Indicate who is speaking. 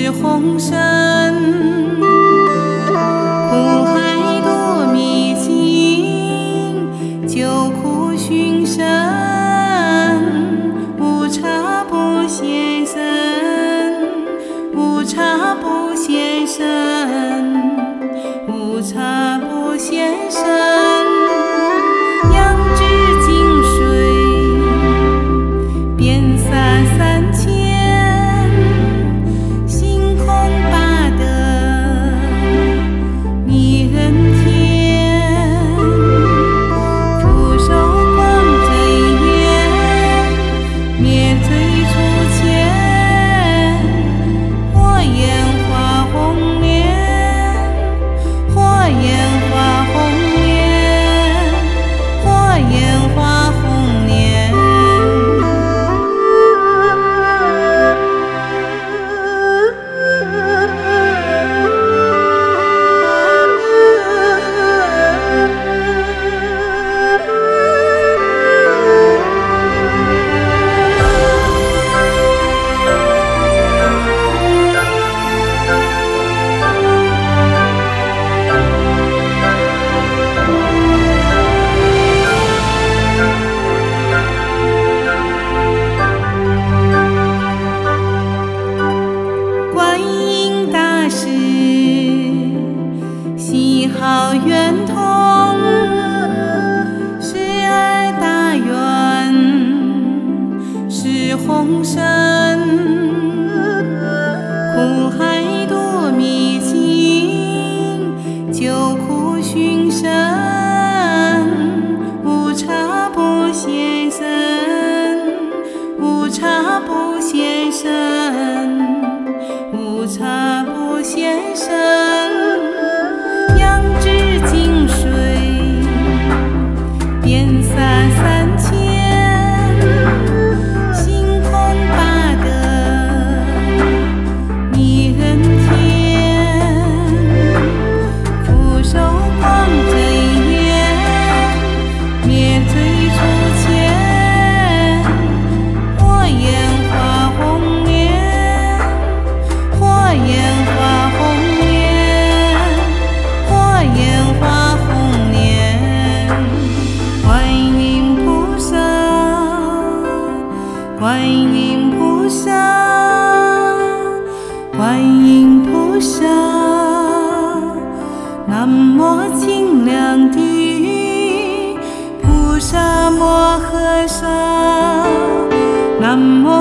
Speaker 1: 是红尘，苦海多迷境，救苦寻声，无茶不现身，无茶不现身，无茶不现身。扬至金水，遍洒三千，星空八德，迷人天。俯首光真言，灭罪除愆。火焰花红莲，火焰花红莲，火焰花红莲。观音大士喜好圆通，十二大愿是红尘，苦海多迷境，救苦寻声，无茶不现身，无茶不现身，无茶不现身。扬至金水，遍洒三千，星空八德，迷人天。俯首光真言，灭罪除愆。火焰花红莲，火焰花红莲，火焰花红莲。观音菩萨，观音菩萨，观音菩萨。南无清凉的菩萨摩诃萨，南无